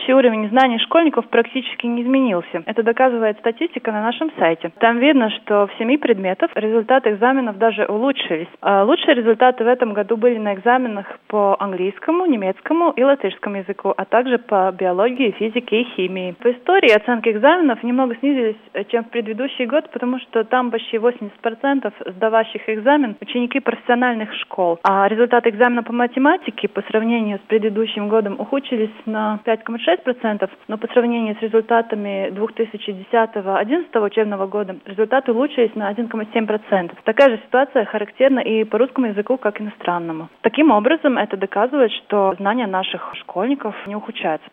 общий уровень знаний школьников практически не изменился. Это доказывает статистика на нашем сайте. Там видно, что в 7 предметах результаты экзаменов даже улучшились. Лучшие результаты в этом году были на экзаменах по английскому, немецкому и латышскому языку, а также по биологии, физике и химии. По истории оценки экзаменов немного снизились, чем в предыдущий год, потому что там почти 80% сдавающих экзамен ученики профессиональных школ. А результаты экзамена по математике по сравнению с предыдущим годом ухудшились на 5,6%, но по сравнению с результатами 2010-2011 учебного года результаты улучшились на 1,7%. Такая же ситуация характерна и по русскому языку, как иностранному. Таким образом, это доказывает, что знания наших школьников не ухудшаются.